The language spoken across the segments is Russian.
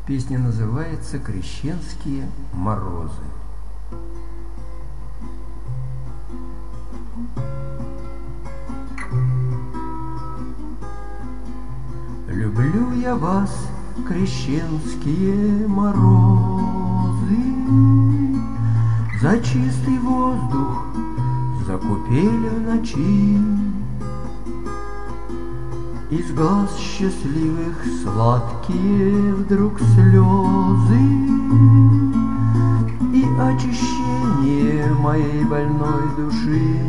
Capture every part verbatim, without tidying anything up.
Песня называется «Крещенские морозы». Люблю я вас, крещенские морозы, за чистый воздух, за купель в ночи. Из глаз счастливых сладкие вдруг слезы и очищение моей больной души.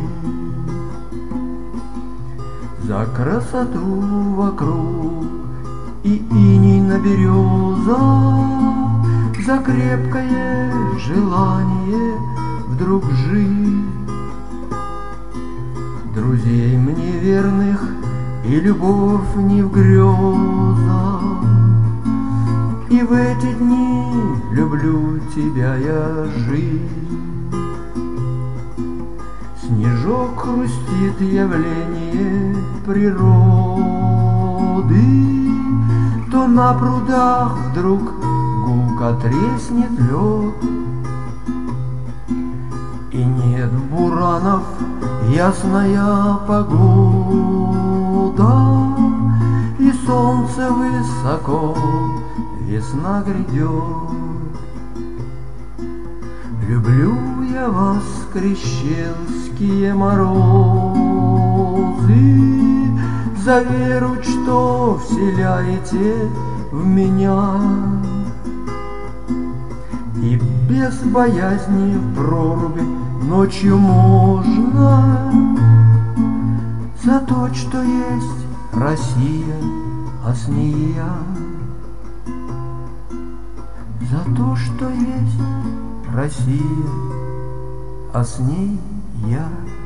За красоту вокруг и иней на березах, за крепкое желание вдруг жить. Друзей мне верных и любовь не в грезах, и в эти дни люблю тебя я жить. Снежок хрустит, явление природы, то на прудах вдруг гулко треснет лед, и нет буранов ясная погода, и солнце высоко, весна грядет. Люблю я вас, крещенские морозы, за веру, что вселяете в меня, и без боязни в проруби ночью можно, за то, что есть Россия, а с ней я, за то, что есть Россия, а с ней я.